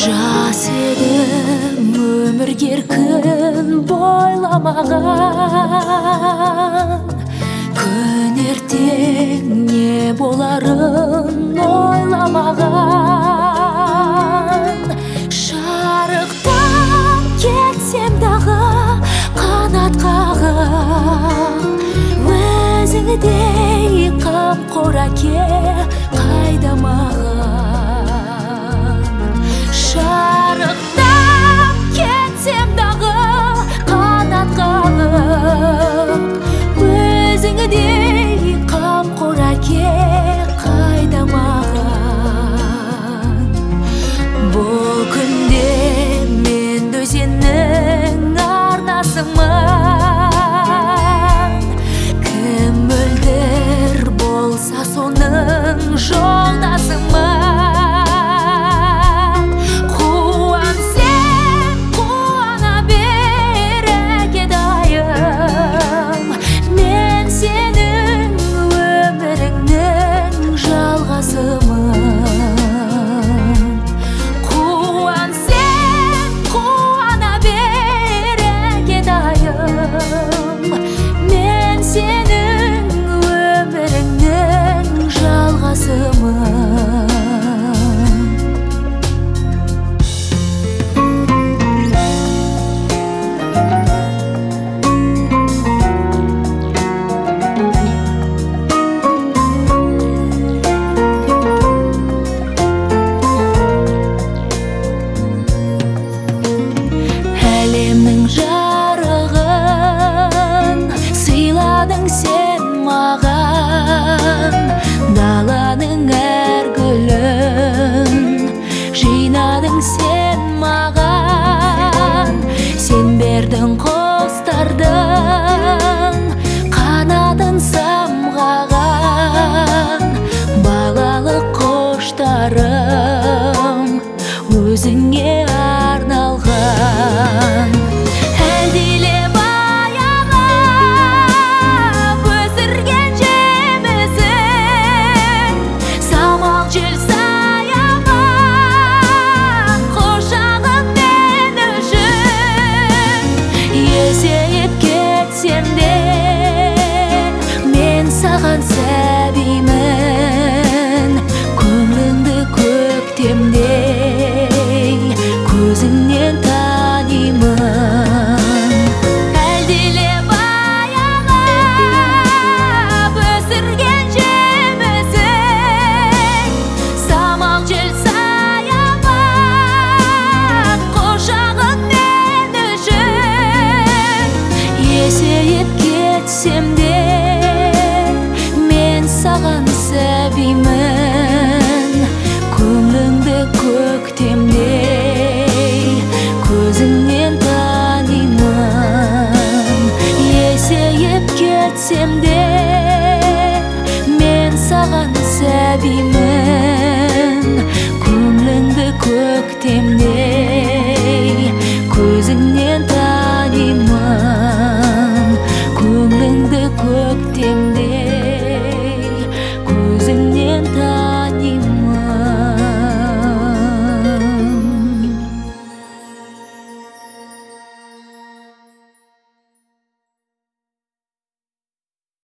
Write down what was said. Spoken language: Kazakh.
Жас едім өмірге еркін бойламаған, күн ертең не боларын ойламаған. Шарықтан кетсем дағы қанат қағып, өзіңдей қамқор әке қайда маған. Шарықтан кетсем дағы қанат қағып, өзіңдей қамқор әке қайда маған. Бұл күнде мен өзеннің арнасымын, кім мөлдір болса соның жолдасымын. Қуансаң қуана бер әке дайым, мен сенің өміріңнің жалғасымын. Қуансаң қуана бер әке дайым, мен сенің өміріңнің жалғасымын. Әлемнің жарығын сыйладың сен маған, даланың әр гүлін жинадың сен маған. Сен бердің құстардың қанатын самғаған, бағалы құштарым өзіңе арналған. Әлдилеп аялап өсірген жемісің, самал жел саябақ құшағың мен үшін. Есейіп кетсем де мен саған сәбимін, көңіліңді көктемдей көзіңнен танимын. Әлдилеп аялап өсірген жемісің, самал жел саябақ құшағың мен үшін. Есейіп кетсем де мен саған сәбимін, көңіліңді көктемдей көзіңнен танимын. Есейіп кетсем де мен саған сәбимін, көңіліңді көктемдей